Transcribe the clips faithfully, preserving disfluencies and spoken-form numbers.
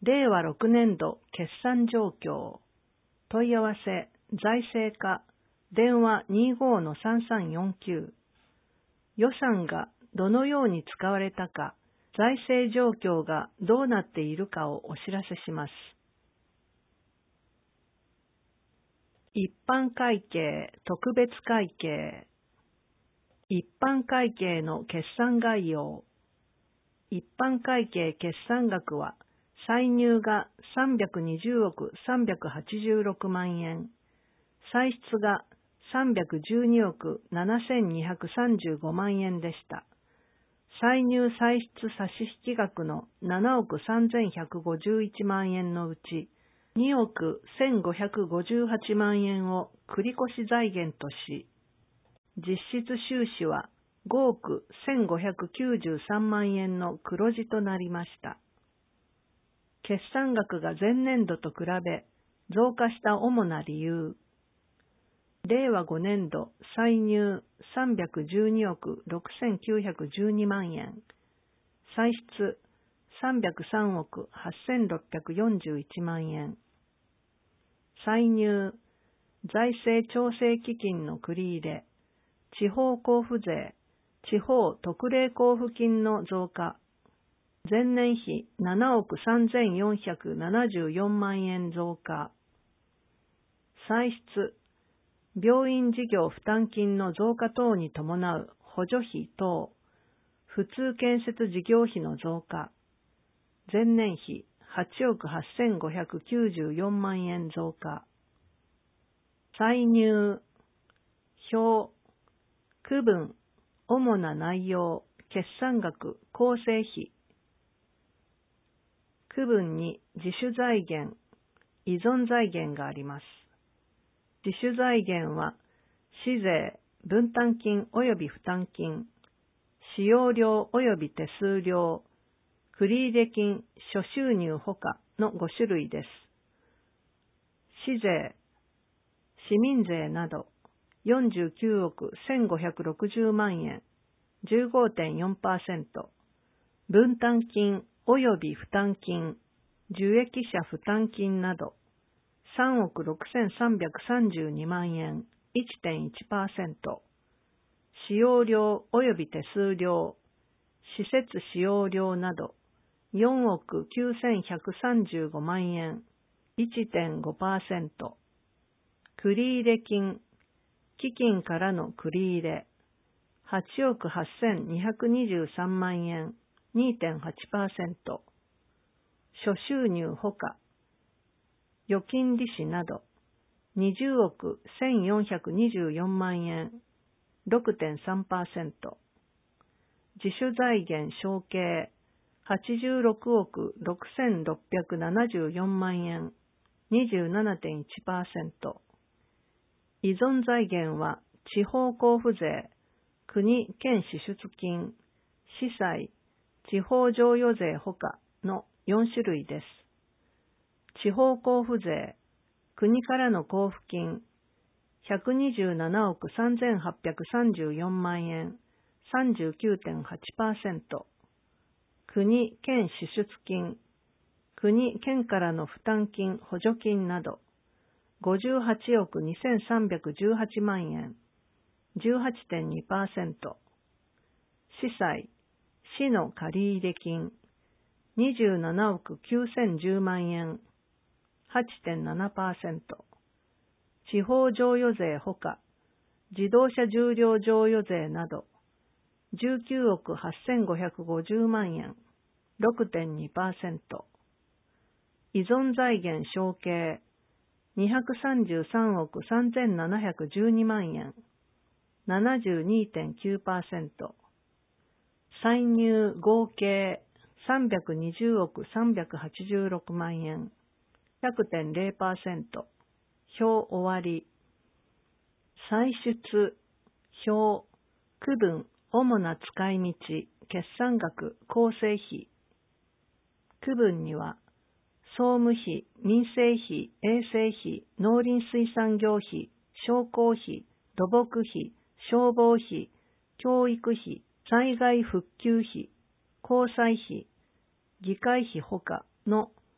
れいわろくねんど決算状況。問い合わせ、財政課、電話 にじゅうごのさんさんよんきゅう。予算がどのように使われたか、財政状況がどうなっているかをお知らせします。一般会計、特別会計。一般会計の決算概要。一般会計決算額は、歳入がさんびゃくにじゅうおくさんびゃくはちじゅうろくまんえん、歳出がさんびゃくじゅうにおくななせんにひゃくさんじゅうごまんえんでした。歳入歳出差引額のななおくさんぜんひゃくごじゅういちまんえんのうち、におくせんごひゃくごじゅうはちまんえんを繰越財源とし、実質収支はごおくせんごひゃくきゅうじゅうさんまんえんの黒字となりました。決算額が前年度と比べ増加した主な理由。れいわごねんど歳入さんびゃくじゅうにおくろくせんきゅうひゃくじゅうにまんえん、歳出さんびゃくさんおくはっせんろっぴゃくよんじゅういちまんえん、歳入財政調整基金の繰り入れ、地方交付税、地方特例交付金の増加、前年比ななおくさんぜんよんひゃくななじゅうよんまんえん増加、歳出、病院事業負担金の増加等に伴う補助費等、普通建設事業費の増加、前年比はちおくはっせんごひゃくきゅうじゅうよんまんえん増加、歳入、表、区分、主な内容、決算額、構成費、区分に自主財源、依存財源があります。自主財源は、市税、分担金及び負担金、使用料及び手数料、繰入金、諸収入ほかのごしゅるいです。市税、市民税などよんじゅうきゅうおくせんごひゃくろくじゅうまんえん、じゅうごてんよんパーセント、分担金及び負担金、受益者負担金などさんおくろくせんさんびゃくさんじゅうにまんえん、いってんいちパーセント、使用料及び手数料、施設使用料などよんおくきゅうせんひゃくさんじゅうごまんえん、いってんごパーセント、繰入金、基金からの繰り入れ、はちおくはっせんにひゃくにじゅうさんまんえん、にてんはちパーセント、諸収入ほか、預金利子などにじゅうおくせんよんひゃくにじゅうよんまんえん、ろくてんさんパーセント、自主財源承継はちじゅうろくおくろくせんろっぴゃくななじゅうよんまんえん、にじゅうななてんいちパーセント、依存財源は地方交付税、国・県支出金、司祭、地方譲与税ほかのよんしゅるいです。地方交付税、国からの交付金、ひゃくにじゅうななおくさんぜんはっぴゃくさんじゅうよんまんえん、さんじゅうきゅうてんはちパーセント、国・県支出金、国・県からの負担金・補助金など、ごじゅうはちおくにせんさんびゃくじゅうはちまんえん、じゅうはちてんにパーセント、司祭、市の借入金、にじゅうななおくきゅうせんじゅうまんえん、はちてんななパーセント、地方譲与税ほか、自動車重量譲与税など、じゅうきゅうおくはっせんごひゃくごじゅうまんえん、ろくてんにパーセント、依存財源承継、にひゃくさんじゅうさんおくさんぜんななひゃくじゅうにまんえん、ななじゅうにてんきゅうパーセント、歳入合計さんびゃくにじゅうおくさんびゃくはちじゅうろくまんえん、ひゃくてんれいパーセント、表終わり。歳出、表、区分、主な使い道、決算額、構成費。区分には、総務費、民生費、衛生費、農林水産業費、商工費、土木費、消防費、教育費、災害復旧費、交際費、議会費ほかの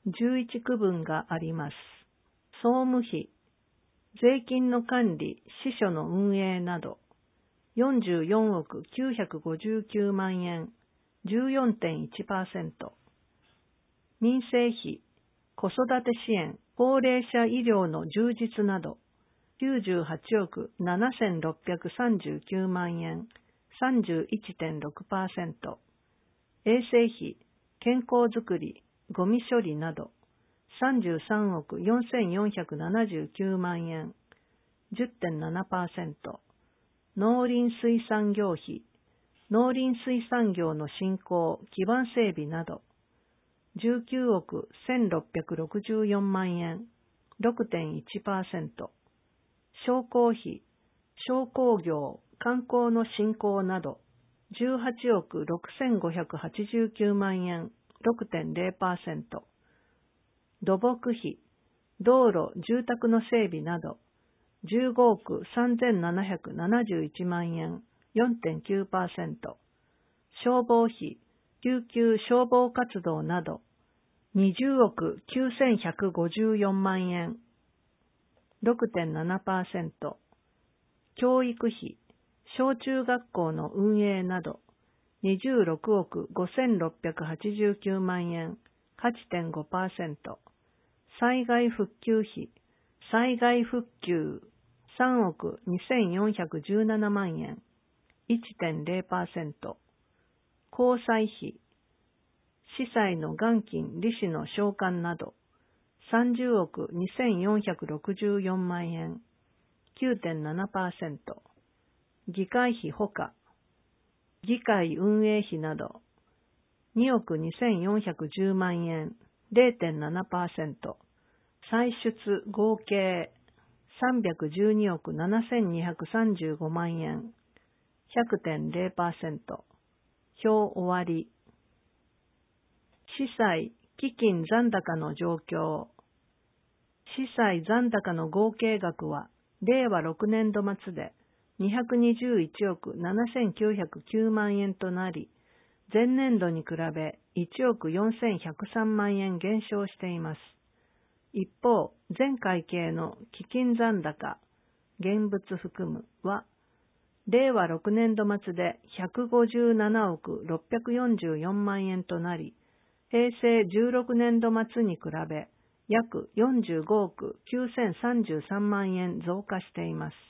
じゅういちくぶんがあります。総務費、税金の管理、支所の運営など、よんじゅうよんおくきゅうひゃくごじゅうきゅうまんえん、じゅうよんてんいちパーセント。民生費、子育て支援、高齢者医療の充実など、きゅうじゅうはちおくななせんろっぴゃくさんじゅうきゅうまんえん、さんじゅういちてんろくパーセント。衛生費、健康づくり、ゴミ処理など、さんじゅうさんおくよんせんよんひゃくななじゅうきゅうまんえん、じゅってんななパーセント。農林水産業費、農林水産業の振興、基盤整備など、じゅうきゅうおくせんろっぴゃくろくじゅうよんまんえん、ろくてんいちパーセント。商工費、商工業、観光の振興など、じゅうはちおくろくせんごひゃくはちじゅうきゅうまんえん、ろくてんれいパーセント。土木費、道路、住宅の整備など、じゅうごおくさんぜんななひゃくななじゅういちまんえん、よんてんきゅうパーセント。消防費、救急消防活動など、にじゅうおくきゅうせんひゃくごじゅうよんまんえん、ろくてんななパーセント。教育費、小中学校の運営など、にじゅうろくおくごせんろっぴゃくはちじゅうきゅうまんえん、はちてんごパーセント。災害復旧費、災害復旧、さんおくにせんよんひゃくじゅうななまんえん、いってんれいパーセント。公債費、司債の元金、利子の償還など、さんじゅうおくにせんよんひゃくろくじゅうよんまんえん、きゅうてんななパーセント。議会費ほか、議会運営費など、におくにせんよんひゃくじゅうまんえん、れいてんななパーセント。歳出合計さんびゃくじゅうにおくななせんにひゃくさんじゅうごまんえん、ひゃくてんれいパーセント。表終わり。司債、基金残高の状況。司債残高の合計額は、れいわろくねんど末でにひゃくにじゅういちおくななせんきゅうひゃくきゅうまんえんとなり、前年度に比べいちおくよんせんひゃくさんまんえん減少しています。一方、前会計の基金残高、現物含むは、れいわろくねんど末でひゃくごじゅうななおくろっぴゃくよんじゅうよんまんえんとなり、平成じゅうろくねんど末に比べ約よんじゅうごおくきゅうせんさんじゅうさんまんえん増加しています。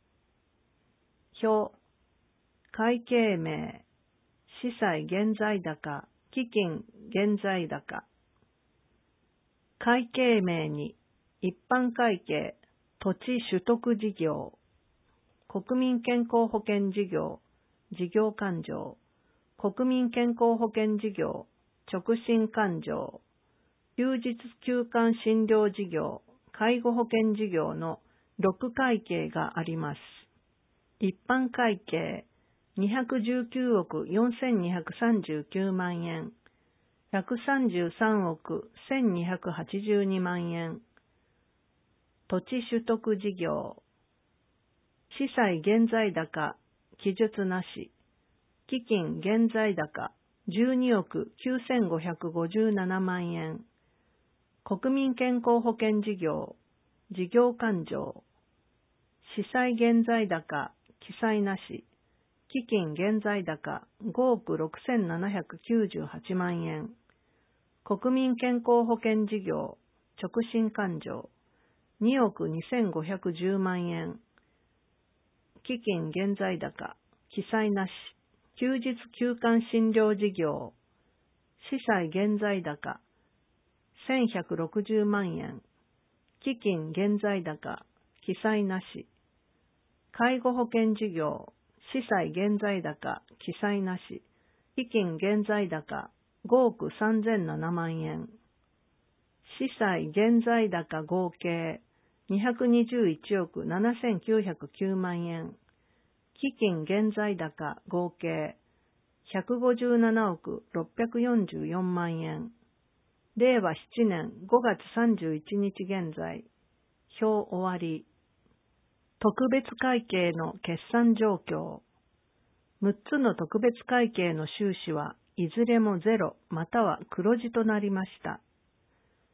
表、会計名、司債現在高、基金現在高。会計名に、一般会計、土地取得事業、国民健康保険事業、事業勘定、国民健康保険事業、直進勘定、休日休館診療事業、介護保険事業のろくかいけいがあります。一般会計、にひゃくじゅうきゅうおくよんせんにひゃくさんじゅうきゅうまんえん、ひゃくさんじゅうさんおくせんにひゃくはちじゅうにまんえん。土地取得事業。司債現在高、記述なし。基金現在高、じゅうにおくきゅうせんごひゃくごじゅうななまんえん。国民健康保険事業、事業勘定。司債現在高、記載なし。基金現在高、ごおくろくせんななひゃくきゅうじゅうはちまんえん。国民健康保険事業、直進勘定、におくにせんごひゃくじゅうまんえん。基金現在高、記載なし。休日休館診療事業、司債現在高、せんひゃくろくじゅうまんえん。基金現在高、記載なし。介護保険事業、司債現在高、記載なし。基金現在高、ごおくさんぜんななまんえん。司債現在高合計、にひゃくにじゅういちおくななせんきゅうひゃくきゅうまんえん。基金現在高合計、ひゃくごじゅうななおくろっぴゃくよんじゅうよんまんえん。れいわななねんごがつさんじゅういちにち現在。表終わり。特別会計の決算状況。むっつの特別会計の収支はいずれもゼロまたは黒字となりました。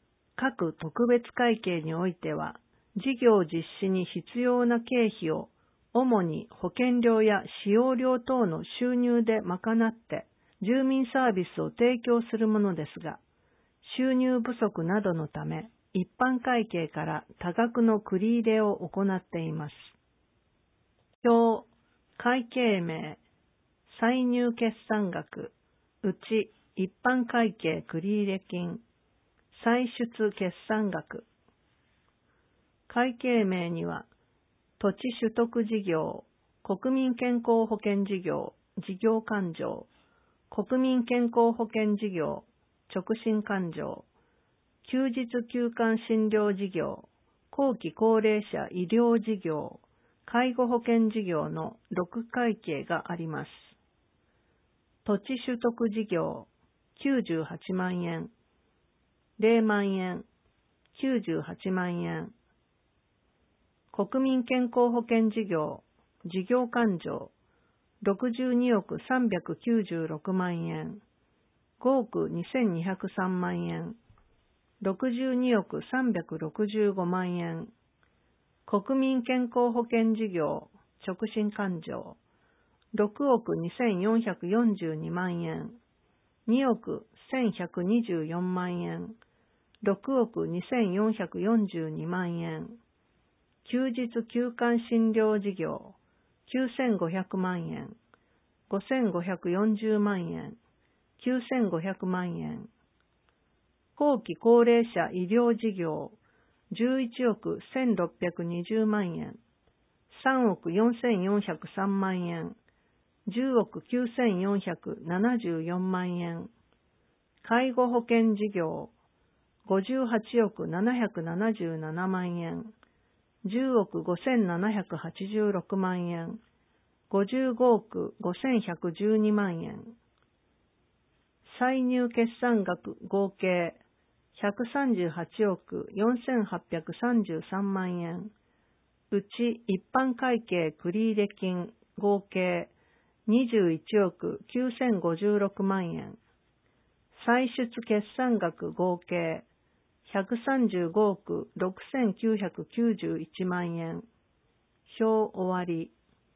各特別会計においては、事業実施に必要な経費を主に保険料や使用料等の収入で賄って住民サービスを提供するものですが、収入不足などのため、一般会計から多額の繰り入れを行っています。表、会計名、歳入決算額、うち一般会計繰入金、歳出決算額。会計名には、土地取得事業、国民健康保険事業、事業勘定、国民健康保険事業、直進勘定、休日休館診療事業、後期高齢者医療事業、介護保険事業のろく会計があります。土地取得事業、きゅうじゅうはちまんえん、れいまんえん、きゅうじゅうはちまんえん。国民健康保険事業、事業勘定、ろくじゅうにおくさんびゃくきゅうじゅうろくまんえん、ごおくにせんにひゃくさんまんえん、ろくじゅうにおくさんびゃくろくじゅうごまんえん、国民健康保険事業、直進勘定、ろくおくにせんよんひゃくよんじゅうにまんえん、におくせんひゃくにじゅうよんまんえん、ろくおくにせんよんひゃくよんじゅうにまんえん、休日休館診療事業、きゅうせんごひゃくまんえん、ごせんごひゃくよんじゅうまんえん、きゅうせんごひゃくまんえん、後期高齢者医療事業、じゅういちおくせんろっぴゃくにじゅうまんえん、さんおくよんせんよんひゃくさんまんえん、じゅうおくきゅうせんよんひゃくななじゅうよんまんえん、介護保険事業、ごじゅうはちおくななひゃくななじゅうななまんえん、じゅうおくごせんななひゃくはちじゅうろくまんえん、ごじゅうごおくごせんひゃくじゅうにまんえん。歳入決算額合計ひゃくさんじゅうはちおくよんせんはっぴゃくさんじゅうさんまんえん。うち一般会計繰入金合計にじゅういちおくきゅうせんごじゅうろくまんえん。歳出決算額合計ひゃくさんじゅうごおくろくせんきゅうひゃくきゅうじゅういちまんえん。表終わり。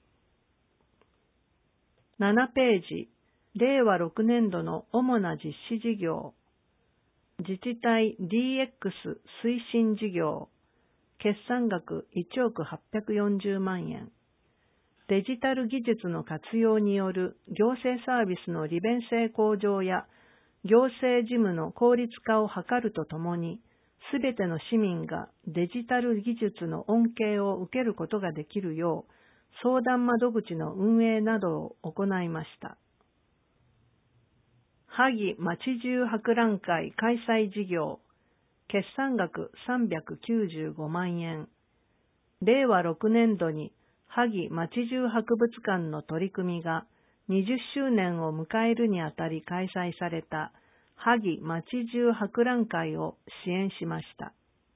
ななページ、れいわろくねんどの主な実施事業。自治体 ディーエックス 推進事業。決算額いちおくはっぴゃくよんじゅうまんえん。デジタル技術の活用による行政サービスの利便性向上や行政事務の効率化を図るとともに、すべての市民がデジタル技術の恩恵を受けることができるよう、相談窓口の運営などを行いました。萩町中博覧会開催事業、決算額さんびゃくきゅうじゅうごまんえん。れいわろくねんどに萩町中博物館の取り組みがにじゅっしゅうねんを迎えるにあたり開催された萩町中博覧会を支援しました。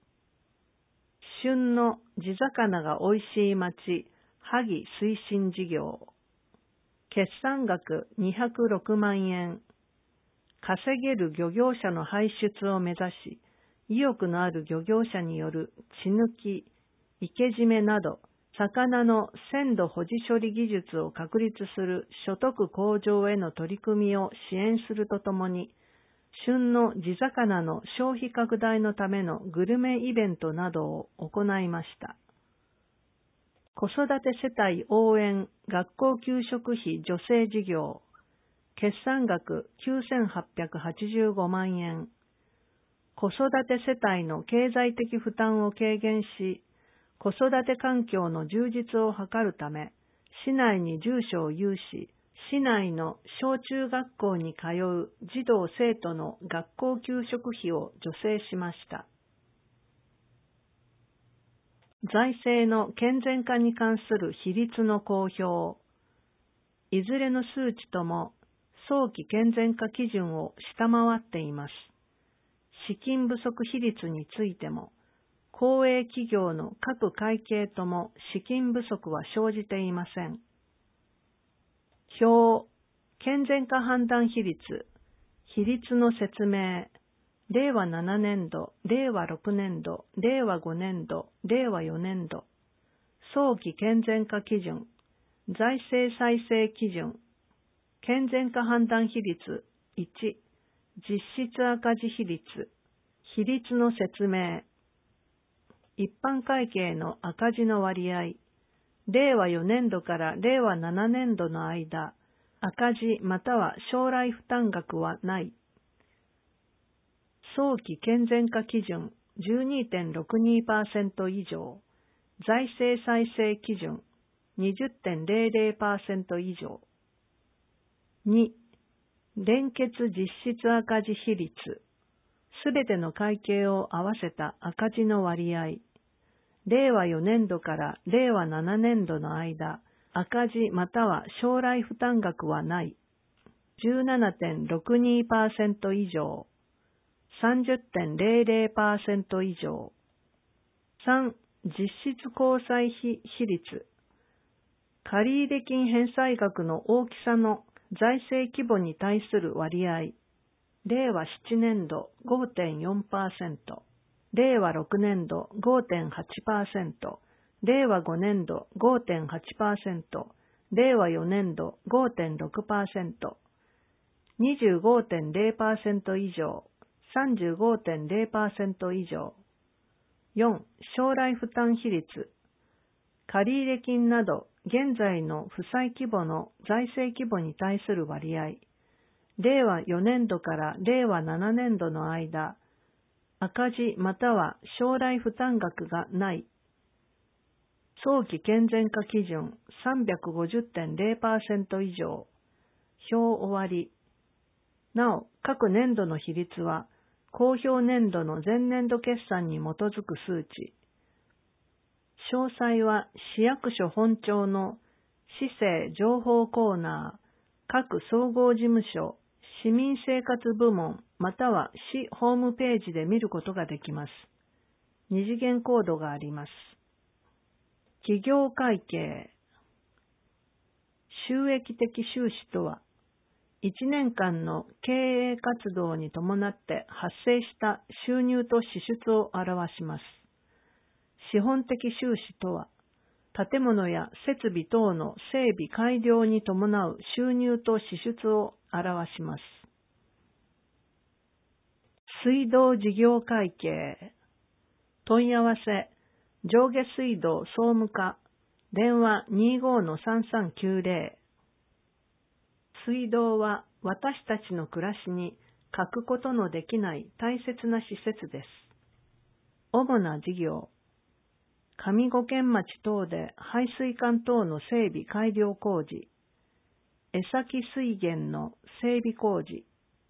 旬の地魚がおいしい町、萩推進事業。決算額にひゃくろくまんえん。稼げる漁業者の輩出を目指し、意欲のある漁業者による血抜き、池締めなど、魚の鮮度保持処理技術を確立する所得向上への取り組みを支援するとともに、旬の地魚の消費拡大のためのグルメイベントなどを行いました。子育て世帯応援学校給食費助成事業。決算額きゅうせんはっぴゃくはちじゅうごまんえん。子育て世帯の経済的負担を軽減し、子育て環境の充実を図るため、市内に住所を有し、市内の小中学校に通う児童生徒の学校給食費を助成しました。財政の健全化に関する比率の公表。いずれの数値とも早期健全化基準を下回っています。資金不足比率についても、公営企業の各会計とも資金不足は生じていません。表、健全化判断比率、比率の説明、 れいわななねんど、れいわろくねんど、れいわごねんど、れいわよねんど、早期健全化基準、財政再生基準、健全化判断比率いち、実質赤字比率、比率の説明、一般会計の赤字の割合、れいわよねんどかられいわななねんどの間、赤字または将来負担額はない。早期健全化基準 じゅうにてんろくにパーセント 以上、財政再生基準 にじゅってんぜろぜろパーセント 以上。に、連結実質赤字比率、すべての会計を合わせた赤字の割合、れいわよねんどかられいわななねんどの間、赤字または将来負担額はない。じゅうななてんろくにパーセント 以上。さんじゅってんぜろぜろパーセント 以上。さん、実質公債比比率。借入金返済額の大きさの財政規模に対する割合。れいわななねんど ごてんよんパーセント。れいわろくねんど ごてんはちパーセント。れいわごねんど ごてんはちパーセント。れいわよねんど ごてんろくパーセント。にじゅうごてんぜろパーセント 以上。さんじゅうごてんぜろパーセント 以上。よん、将来負担比率。借入金など現在の負債規模の財政規模に対する割合。れいわよねんどかられいわななねんどの間、赤字または将来負担額がない。早期健全化基準 さんびゃくごじゅってんぜろパーセント 以上。表終わり。なお、各年度の比率は、公表年度の前年度決算に基づく数値。詳細は市役所本庁の市政情報コーナー、各総合事務所、市民生活部門または市ホームページで見ることができます。二次元コードがあります。企業会計。収益的収支とは、いちねんかんの経営活動に伴って発生した収入と支出を表します。資本的収支とは、建物や設備等の整備改良に伴う収入と支出を表します。水道事業会計。問い合わせ、上下水道総務課、電話 にじゅうごのさんさんきゅうぜろ。水道は私たちの暮らしに欠くことのできない大切な施設です。主な事業。上五軒町等で排水管等の整備改良工事。江崎水源の整備工事。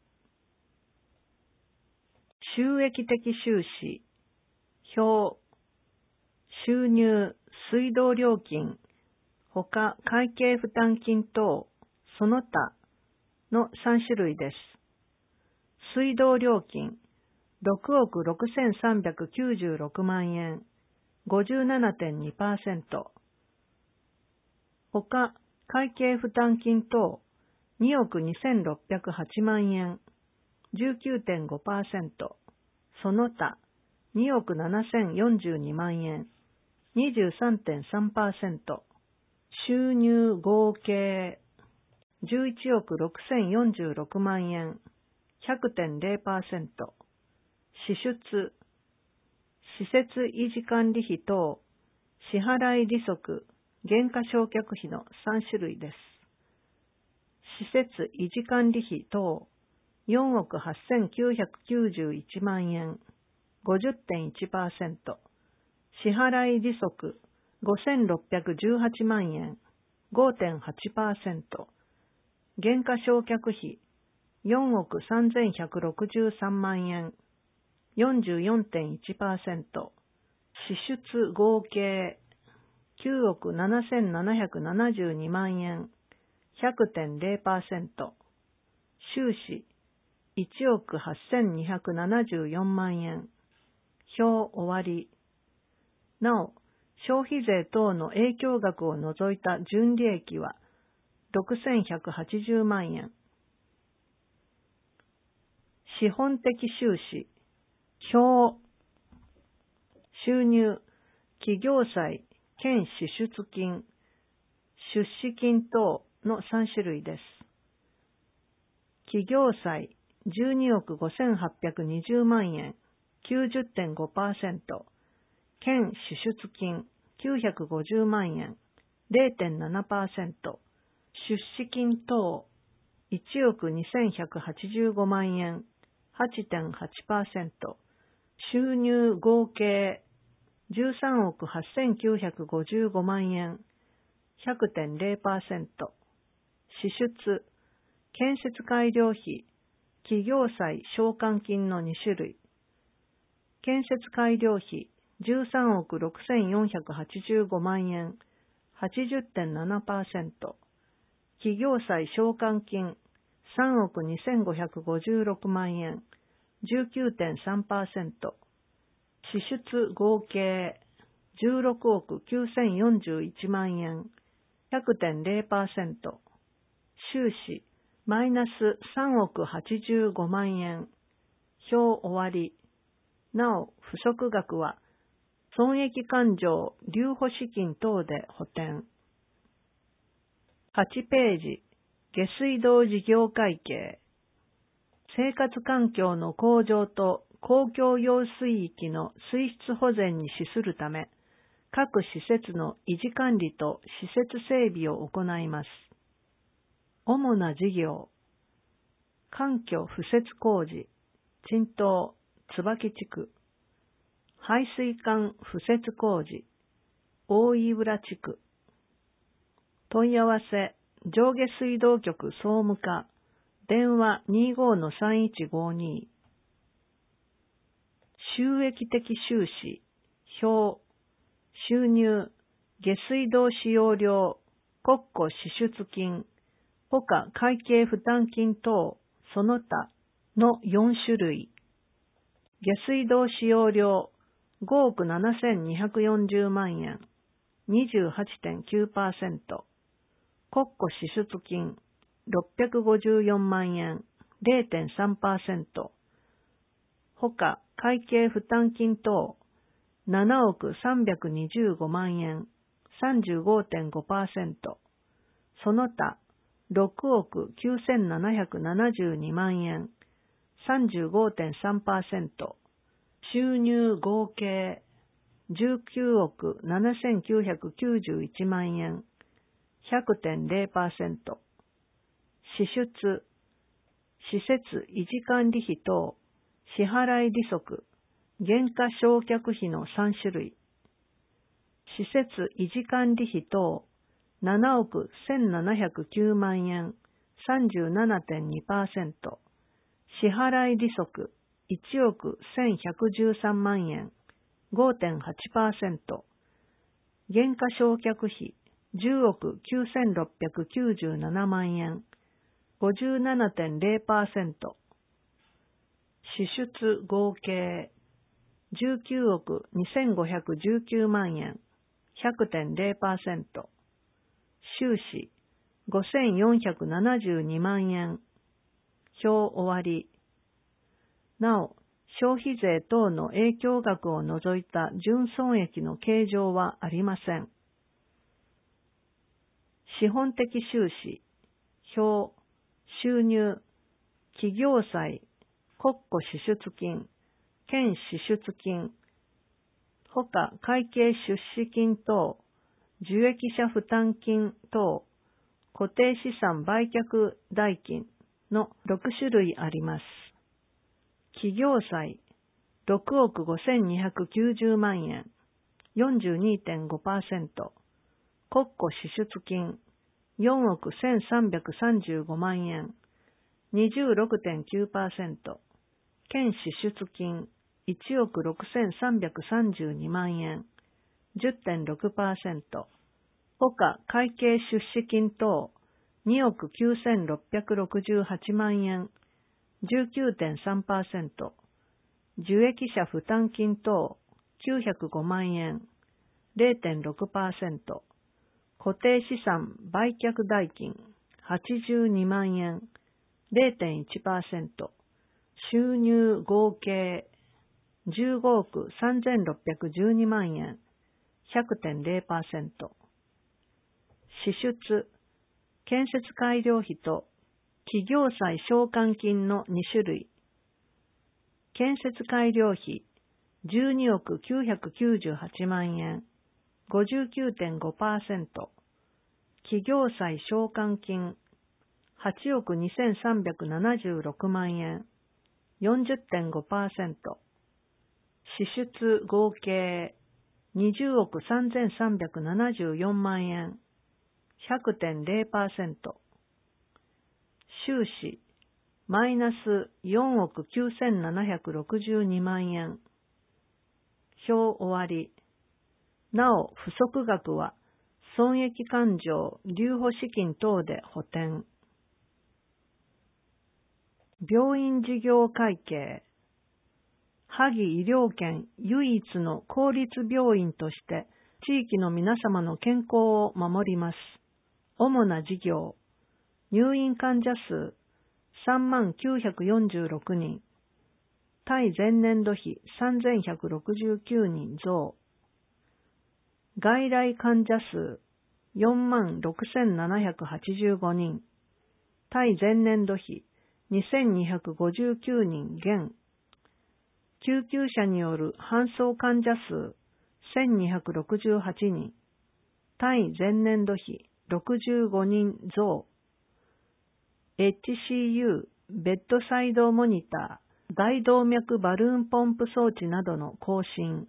収益的収支。表。収入、水道料金、ほか会計負担金等、その他のさんしゅるいです。水道料金、ろくおくろくせんさんびゃくきゅうじゅうろくまんえん、ごじゅうななてんにパーセント。ほか会計負担金等、におくにせんろっぴゃくはちまんえん、じゅうきゅうてんごパーセント。その他、におくななせんよんじゅうにまんえん、にじゅうさんてんさんパーセント。収入合計、じゅういちおくろくせんよんじゅうろくまんえん、ひゃくてんぜろパーセント。支出、施設維持管理費等、支払い利息、減価償却費のさんしゅるいです。施設維持管理費等、よんおくはっせんきゅうひゃくきゅうじゅういちまんえん、ごじゅってんいちパーセント。支払い利息、ごせんろっぴゃくじゅうはちまんえん、ごてんはちパーセント。減価償却費、よんおくさんぜんひゃくろくじゅうさんまんえん、よんじゅうよんてんいちパーセント。支出合計、きゅうおくななせんななひゃくななじゅうにまんえん、ひゃくてんぜろパーセント。収支、いちおくはっせんにひゃくななじゅうよんまんえん。表終わり。なお、消費税等の影響額を除いた純利益はろくせんひゃくはちじゅうまんえん。資本的収支、 表、収入、企業債、兼支出金、出資金等のさん種類です。企業債、じゅうにおくごせんはっぴゃくにじゅうまんえん、きゅうじゅってんごパーセント、兼支出金、きゅうひゃくごじゅうまんえん、れいてんななパーセント、出資金等、いちおくにせんひゃくはちじゅうごまんえん、はちてんはちパーセント、収入合計、じゅうさんおくはっせんきゅうひゃくごじゅうごまんえん、ひゃくてんれいパーセント、支出、建設改良費、企業債償還金のに種類、建設改良費じゅうさんおくろくせんよんひゃくはちじゅうごまんえん、はちじゅってんななパーセント、企業債償還金さんおくにせんごひゃくごじゅうろくまんえん、じゅうきゅうてんさんパーセント、支出合計じゅうろくおくきゅうせんよんじゅういちまんえん、ひゃくてんれいパーセント、収支マイナスさんおくはちじゅうごまんえん、表終わり。なお、不足額は損益勘定、留保資金等で補填。はちページ、下水道事業会計。生活環境の向上と公共用水域の水質保全に資するため、各施設の維持管理と施設整備を行います。主な事業、環境敷設工事、沈東、椿地区、排水管敷設工事、大井浦地区。問い合わせ、上下水道局総務課、電話 にじゅうごのさんいちごに。収益的収支、表、収入、下水道使用料、国庫支出金、他会計負担金等、その他のよん種類。下水道使用料、ごおくななせんにひゃくよんじゅうまんえん、にじゅうはちてんきゅうパーセント。国庫支出金、ろっぴゃくごじゅうよんまんえん、れいてんさんパーセント。他会計負担金等、ななおくさんびゃくにじゅうごまんえん、さんじゅうごてんごパーセント。その他、ろくおくきゅうせんななひゃくななじゅうにまんえん、さんじゅうごてんさんパーセント。収入合計、じゅうきゅうおくななせんきゅうひゃくきゅうじゅういちまんえん、ひゃくてんれいパーセント。支出、施設維持管理費等、支払い利息、減価償却費のさん種類。施設維持管理費等、ななおくせんななひゃくきゅうまんえん、さんじゅうななてんにパーセント。支払い利息、いちおくせんひゃくじゅうさんまんえん、ごてんはちパーセント。減価償却費、じゅうおくきゅうせんろっぴゃくきゅうじゅうななまんえん、ごじゅうななてんれいパーセント。支出合計、じゅうきゅうおくにせんごひゃくじゅうきゅうまんえん、ひゃくてんれいパーセント。収支、ごせんよんひゃくななじゅうにまんえん。表終わり。なお、消費税等の影響額を除いた純損益の計上はありません。資本的収支、表、収入、企業債、国庫支出金、兼支出金、他会計出資金等、受益者負担金等、固定資産売却代金のろく種類あります。企業債、ろくおくごせんにひゃくきゅうじゅうまんえん、よんじゅうにてんごパーセント。国庫支出金、よんおくせんさんびゃくさんじゅうごまんえん、にじゅうろくてんきゅうパーセント。兼支出金、いちおくろくせんさんびゃくさんじゅうにまんえん、じゅってんろくパーセント。他会計出資金等、におくきゅうせんろっぴゃくろくじゅうはちまんえん、じゅうきゅうてんさんパーセント。受益者負担金等、きゅうひゃくごまんえん、れいてんろくパーセント。固定資産売却代金、はちじゅうにまんえん、れいてんいちパーセント。収入合計、 じゅうごおくさんぜんろっぴゃくじゅうにまんえん、ひゃくてんぜろパーセント。支出、建設改良費と企業債償還金のに種類。建設改良費、じゅうにおくきゅうひゃくきゅうじゅうはちまんえん、ごじゅうきゅうてんごパーセント。企業債償還金、はちおくにせんさんびゃくななじゅうろくまんえん、よんじゅってんごパーセント。支出合計、にじゅうおくさんぜんさんびゃくななじゅうよんまんえん、ひゃくてんぜろパーセント。収支、マイナスよんおくきゅうせんななひゃくろくじゅうにまんえん。表終わり。なお、不足額は、損益勘定、留保資金等で補填。病院事業会計。萩医療圏唯一の公立病院として、地域の皆様の健康を守ります。主な事業。入院患者数さんまんきゅうひゃくよんじゅうろくにん。対前年度比さんぜんひゃくろくじゅうきゅうにん増。外来患者数よんまんろくせんななひゃくはちじゅうごにん。対前年度比にせんにひゃくごじゅうきゅうにん減。救急車による搬送患者数せんにひゃくろくじゅうはちにん。対前年度比ろくじゅうごにん増。エイチシーユー ベッドサイドモニター、大動脈バルーンポンプ装置などの更新。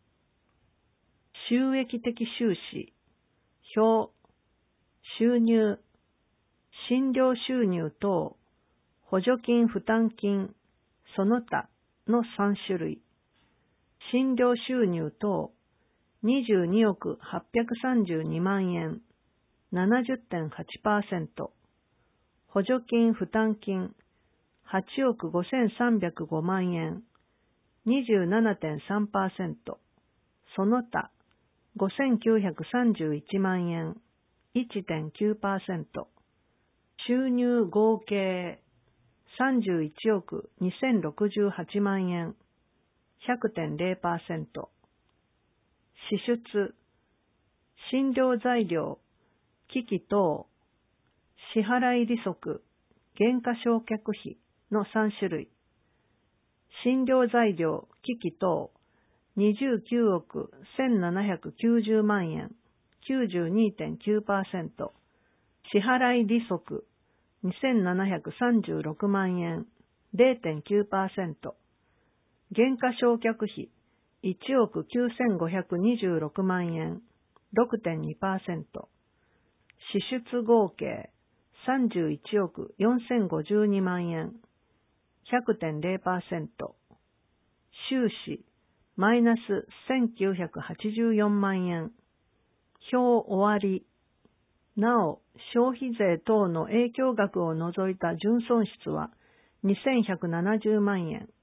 収益的収支、表、収入、診療収入等、補助金負担金、その他のさん種類。診療収入等、にじゅうにおくはっぴゃくさんじゅうにまんえん、ななじゅってんはちパーセント。補助金負担金、はちおくごせんさんびゃくごまんえん、にじゅうななてんさんパーセント。その他、ごせんきゅうひゃくさんじゅういちまんえん、いちてんきゅうパーセント。収入合計、さんじゅういちおくにせんろくじゅうはちまんえん、ひゃくてんぜろパーセント。支出、診療材料、機器等、支払い利息、減価償却費のさん種類。診療材料、機器等、にじゅうきゅうおくせんななひゃくきゅうじゅうまんえん、きゅうじゅうにてんきゅうパーセント。支払い利息、にせんななひゃくさんじゅうろくまんえん、れいてんきゅうパーセント。減価償却費、いちおくきゅうせんごひゃくにじゅうろくまんえん、ろくてんにパーセント。支出合計、さんじゅういちおくよんせんごじゅうにまんえん、ひゃくてんぜろパーセント。収支、マイナスせんきゅうひゃくはちじゅうよんまんえん。表終わり。なお、消費税等の影響額を除いた純損失はにせんひゃくななじゅうまんえん。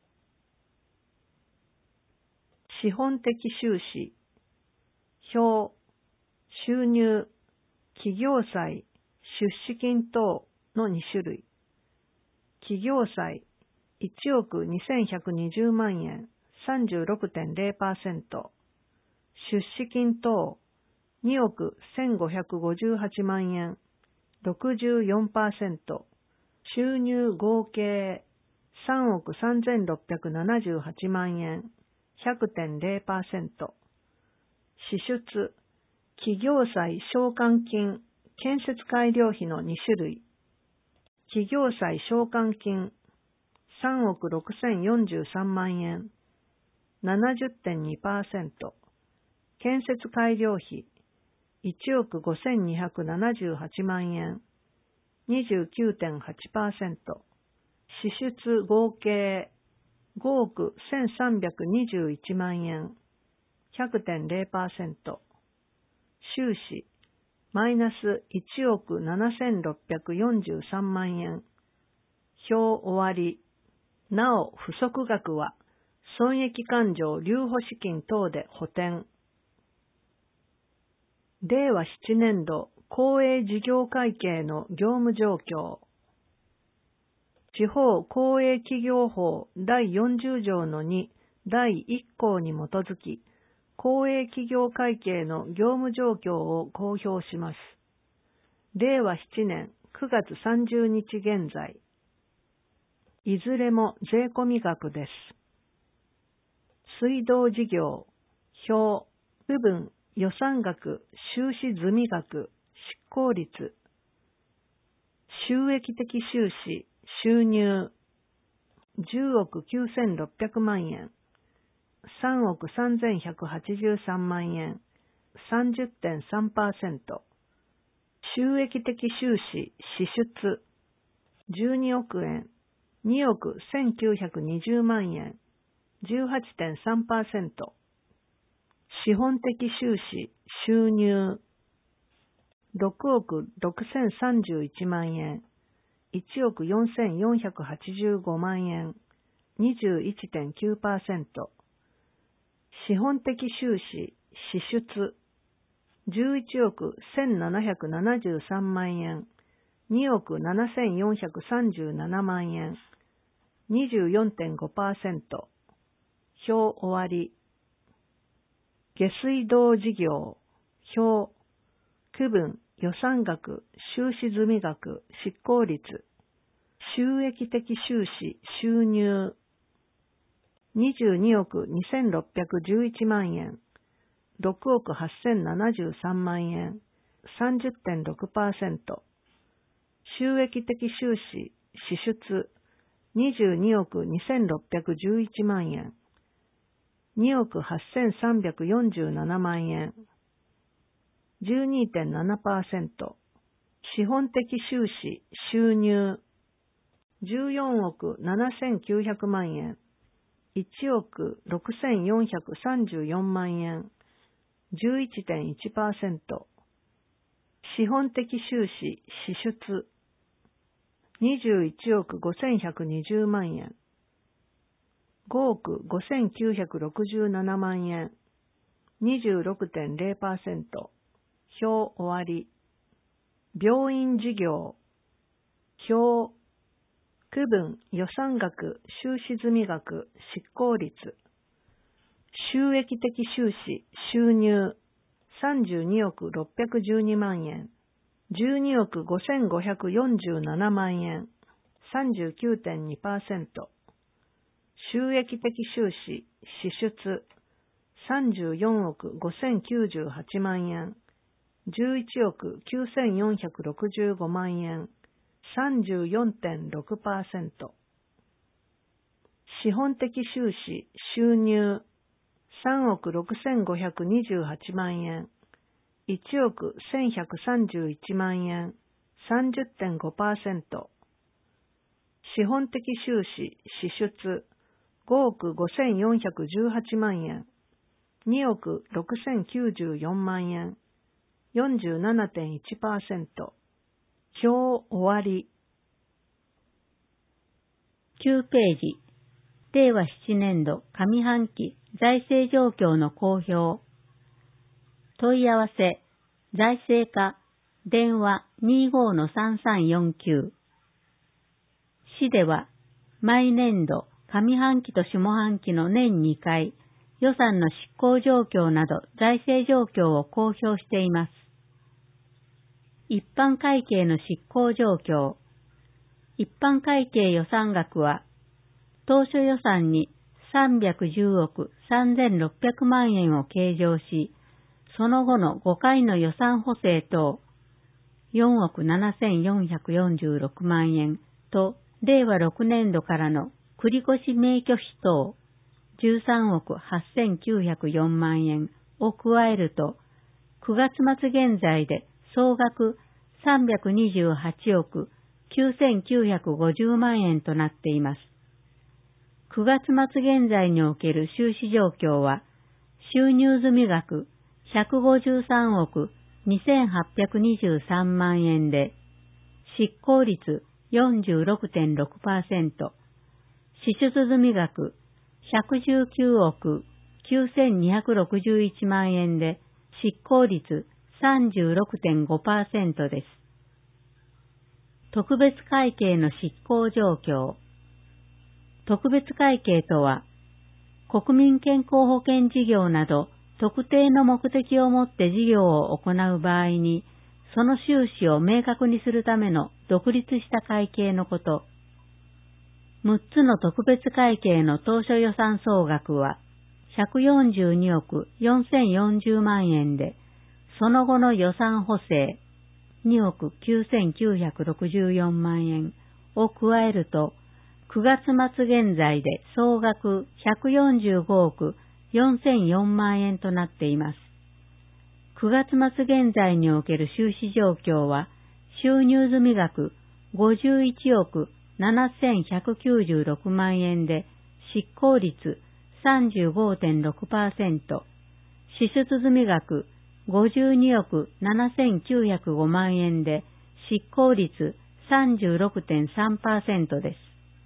資本的収支。表、収入、企業債、出資金等のに種類。企業債、いちおくにせんひゃくにじゅうまんえん、さんじゅうろくてんぜろパーセント。出資金等、におくせんごひゃくごじゅうはちまんえん、ろくじゅうよんパーセント。収入合計、さんおくさんぜんろっぴゃくななじゅうはちまんえん、ひゃくてんぜろパーセント。支出、企業債償還金、建設改良費のに種類。企業債償還金、さんおくろくせんよんじゅうさんまんえん、ななじゅってんにパーセント。建設改良費、いちおくごせんにひゃくななじゅうはちまんえん、にじゅうきゅうてんはちパーセント。支出合計、ごおくせんさんびゃくにじゅういちまんえん、ひゃくてんぜろパーセント。収支、マイナスいちおくななせんろっぴゃくよんじゅうさんまんえん。表終わり。なお、不足額は、損益勘定留保資金等で補填。れいわななねん度公営事業会計の業務状況。地方公営企業法だいよんじゅう条のにだいいっ項に基づき、公営企業会計の業務状況を公表します。れいわななねんくがつさんじゅうにち現在。いずれも税込み額です。水道事業、表、部分、予算額、収支済み額、執行率。収益的収支、収入、じゅうおくきゅうせんろっぴゃくまんえん、さんおくさんぜんひゃくはちじゅうさんまんえん、さんじゅってんさんパーセント。収益的収支、支出、じゅうにおくえん、におくせんきゅうひゃくにじゅうまんえん、じゅうはちてんさんパーセント。資本的収支、収入、ろくおくろくせんさんじゅういちまんえん、いちおくよんせんよんひゃくはちじゅうごまんえん、にじゅういちてんきゅうパーセント。資本的収支、支出、じゅういちおくせんななひゃくななじゅうさんまんえん、におくななせんよんひゃくさんじゅうななまんえん、にじゅうよんてんごパーセント。表終わり。下水道事業、表、区分、予算額、収支済み額、執行率。収益的収支、収入、にじゅうにおくにせんろっぴゃくじゅういちまんえん、ろくおくはっせんななじゅうさんまんえん、さんじゅってんろくパーセント。収益的収支、支出、にじゅうにおくにせんろっぴゃくじゅういちまんえん、におくはっせんさんびゃくよんじゅうななまんえん、じゅうにてんななパーセント。資本的収支、収入、じゅうよんおくななせんきゅうひゃくまんえん、いちおくろくせんよんひゃくさんじゅうよんまんえん、じゅういちてんいちパーセント。資本的収支、支出、にじゅういちおくごせんひゃくにじゅうまんえん、ごおくごせんきゅうひゃくろくじゅうななまんえん、にじゅうろくてんれいパーセント。表終わり。病院事業、表、区分、予算額、収支済み額、執行率。収益的収支、収入、さんじゅうにおくろっぴゃくじゅうにまんえん、じゅうにおくごせんごひゃくよんじゅうななまんえん、さんじゅうきゅうてんにパーセント。収益的収支、支出、さんじゅうよんおくごせんきゅうじゅうはちまんえん、じゅういちおくきゅうせんよんひゃくろくじゅうごまんえん、さんじゅうよんてんろくパーセント。資本的収支、収入、さんおくろくせんごひゃくにじゅうはちまんえん、いちおくせんひゃくさんじゅういちまんえん、さんじゅってんごパーセント。資本的収支、支出、ごおくごせんよんひゃくじゅうはちまんえん、におくろくせんきゅうじゅうよんまんえん、よんじゅうななてんいちパーセント。表終わり。 きゅうページ。れいわななねんど上半期財政状況の公表。問い合わせ、財政課、電話 にじゅうごのさんさんよんきゅう。市では、毎年度上半期と下半期の年にかい、予算の執行状況など財政状況を公表しています。一般会計の執行状況。一般会計予算額は、当初予算にさんびゃくじゅうおくさんぜんろっぴゃくまんえんを計上し、その後のごかいの予算補正等、よんおくななせんよんひゃくよんじゅうろくまんえんと、れいわろくねんどからの繰越免許費等、じゅうさんおくはっせんきゅうひゃくよんまんえんを加えると、くがつ末現在で総額さんびゃくにじゅうはちおくきゅうせんきゅうひゃくごじゅうまんえんとなっています。くがつ末現在における収支状況は、収入済み額ひゃくごじゅうさんおくにせんはっぴゃくにじゅうさんまんえんで、執行率 よんじゅうろくてんろくパーセント、支出済み額ひゃくじゅうきゅうおくきゅうせんにひゃくろくじゅういちまんえんで、執行率 さんじゅうろくてんごパーセント です。特別会計の執行状況。特別会計とは、 国民健康保険事業など特定の目的をもって事業を行う場合に、その収支を明確にするための独立した会計のこと。むっつの特別会計の当初予算総額はひゃくよんじゅうにおくよんせんよんじゅうまんえんで、その後の予算補正におくきゅうせんきゅうひゃくろくじゅうよんまんえんを加えると、くがつ末現在で総額ひゃくよんじゅうごおくよんせんよんまんえんとなっています。くがつ末現在における収支状況は、収入済み額ごじゅういちおくななせんひゃくきゅうじゅうろくまんえんで、執行率 さんじゅうごてんろくパーセント、支出済み額ごじゅうにおくななせんきゅうひゃくごまんえんで、執行率 さんじゅうろくてんさんパーセント です。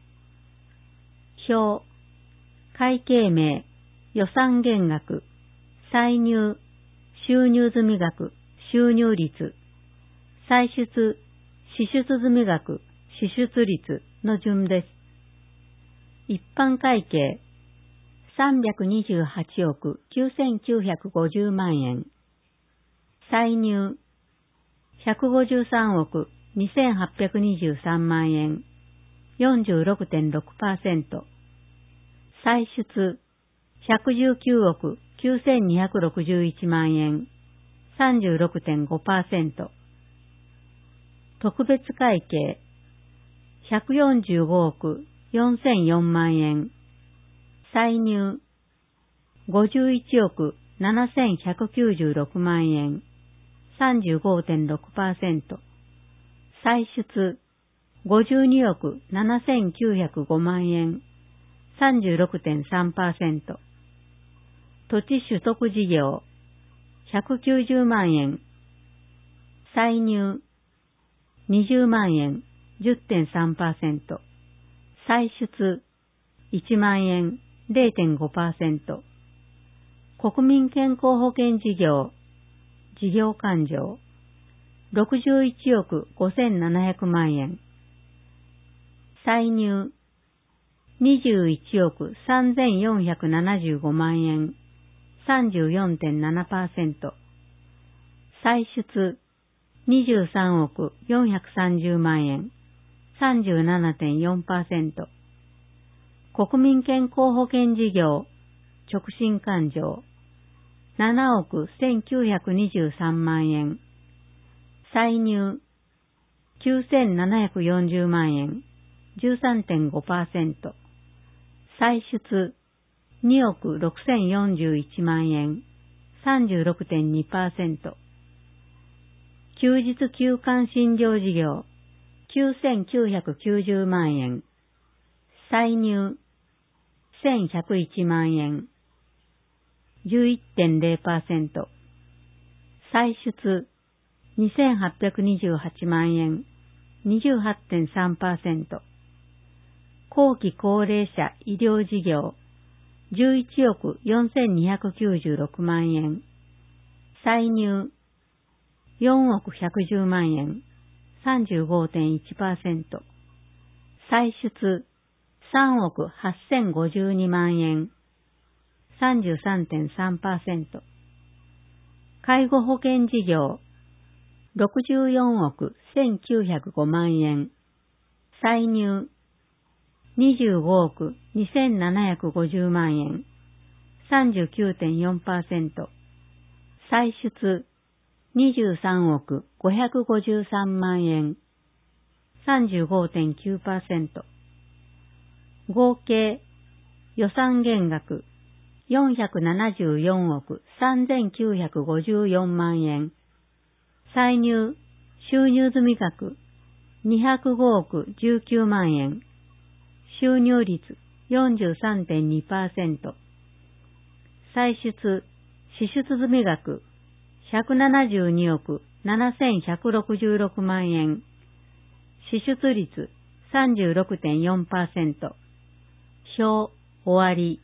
表、会計名、予算減額、歳入、収入済み額、収入率、歳出、支出済み額、支出率の順です。一般会計、さんびゃくにじゅうはちおくきゅうせんきゅうひゃくごじゅうまんえん、歳入、ひゃくごじゅうさんおくにせんはっぴゃくにじゅうさんまんえん、よんじゅうろくてんろくパーセント、歳出、ひゃくじゅうきゅうおくきゅうせんにひゃくろくじゅういちまんえん、さんじゅうろくてんごパーセント。特別会計、ひゃくよんじゅうごおくよんせんよんまんえん、歳入、ごじゅういちおくななせんひゃくきゅうじゅうろくまんえん、さんじゅうごてんろくパーセント。歳出、ごじゅうにおくななせんきゅうひゃくごまんえん、さんじゅうろくてんさんパーセント。土地取得事業、ひゃくきゅうじゅうまんえん、歳入、にじゅうまんえん、じゅってんさんパーセント、歳出、いちまんえん、れいてんごパーセント、国民健康保険事業、事業勘定、ろくじゅういちおくごせんななひゃくまんえん、歳入、にじゅういちおくさんぜんよんひゃくななじゅうごまんえん、さんじゅうよんてんななパーセント、歳出、にじゅうさんおくよんひゃくさんじゅうまんえん、さんじゅうななてんよんパーセント、国民健康保険事業、直進勘定、ななおくせんきゅうひゃくにじゅうさんまんえん、歳入、きゅうせんななひゃくよんじゅうまんえん、じゅうさんてんごパーセント、歳出、におくろくせんよんじゅういちまんえん、さんじゅうろくてんにパーセント、休日休館診療事業、きゅうせんきゅうひゃくきゅうじゅうまんえん、歳入、せんひゃくいちまんえん、じゅういってんれいパーセント、歳出、にせんはっぴゃくにじゅうはちまんえん、にじゅうはちてんさんパーセント、後期高齢者医療事業、じゅういちおくよんせんにひゃくきゅうじゅうろくまんえん、歳入、よんおくひゃくじゅうまんえん、さんじゅうごてんいちパーセント、歳出、さんおくはっせんごじゅうにまんえん、さんじゅうさんてんさんパーセント、介護保険事業、ろくじゅうよんおくせんきゅうひゃくごまんえん、歳入、にじゅうごおくにせんななひゃくごじゅうまんえん、さんじゅうきゅうてんよんパーセント、歳出、にじゅうさんおくごひゃくごじゅうさんまんえん、さんじゅうごてんきゅうパーセント、合計、予算減額、よんひゃくななじゅうよんおくさんぜんきゅうひゃくごじゅうよんまんえん、歳入、収入済み額、にひゃくごおくじゅうきゅうまんえん、収入率 よんじゅうさんてんにパーセント、歳出、支出済み額、ひゃくななじゅうにおくななせんひゃくろくじゅうろくまんえん、支出率 さんじゅうろくてんよんパーセント、表、終わり。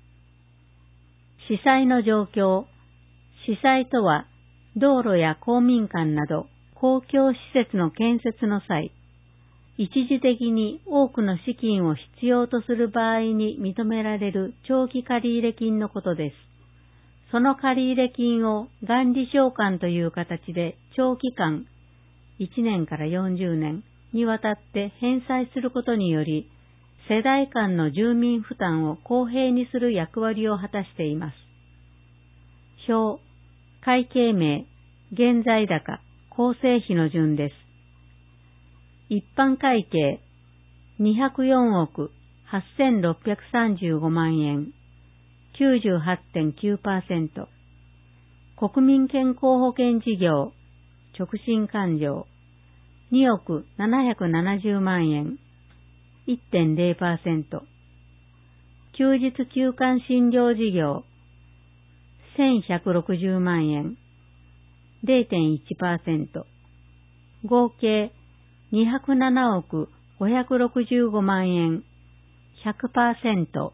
司祭の状況。司祭とは、道路や公民館など公共施設の建設の際、 一時的に多くの資金を必要とする場合に認められる長期借入金のことです。その借入金を元利償還という形で長期間、いちねんからよんじゅうねんにわたって返済することにより、世代間の住民負担を公平にする役割を果たしています。表、会計名、現在高、構成費の順です。一般会計、にひゃくよんおくはっせんろっぴゃくさんじゅうごまんえん、きゅうじゅうはちてんきゅうパーセント。国民健康保険事業、直進勘定、におくななひゃくななじゅうまんえん、いってんゼロパーセント。休日休館診療事業、せんひゃくろくじゅうまんえん、ゼロてんいちパーセント。合計にひゃくななおくごひゃくろくじゅうごまんえん、ひゃくパーセント。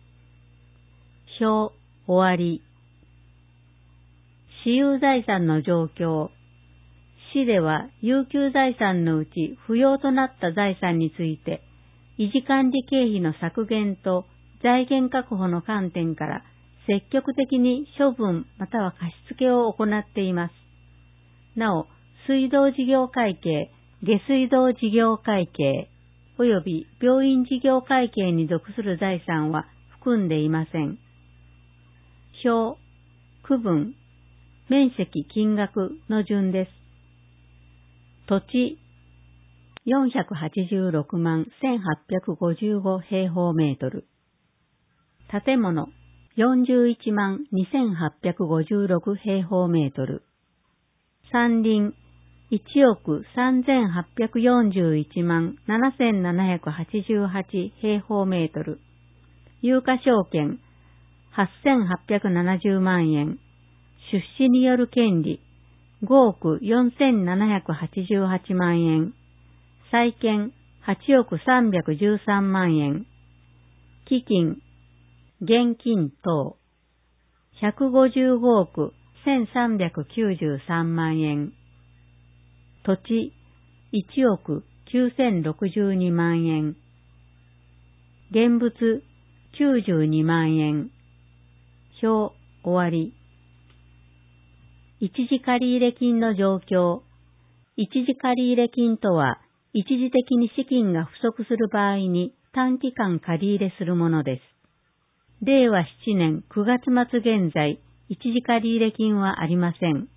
表、終わり。私有財産の状況。市では有給財産のうち不要となった財産について、維持管理経費の削減と財源確保の観点から積極的に処分または貸付を行っています。なお、水道事業会計、下水道事業会計、および病院事業会計に属する財産は含んでいません。表、区分、面積金額の順です。土地、よんひゃくはちじゅうろくまんせんはっぴゃくごじゅうご平方メートル。建物、よんじゅういちまんにせんはっぴゃくごじゅうろく平方メートル。山林、いちおくさんぜんはっぴゃくよんじゅういちまんななせんななひゃくはちじゅうはち平方メートル。有価証券、はっせんはっぴゃくななじゅうまんえん。出資による権利、ごおくよんせんななひゃくはちじゅうはちまんえん。債券、はちおくさんびゃくじゅうさんまんえん。基金、現金等、ひゃくごじゅうごおくせんさんびゃくきゅうじゅうさんまんえん。土地、いちおくきゅうせんろくじゅうにまんえん。現物、きゅうじゅうにまんえん。表、終わり。一時借入金の状況。一時借入金とは、一時的に資金が不足する場合に短期間借り入れするものです。れいわななねんくがつ末現在、一時借入金はありません。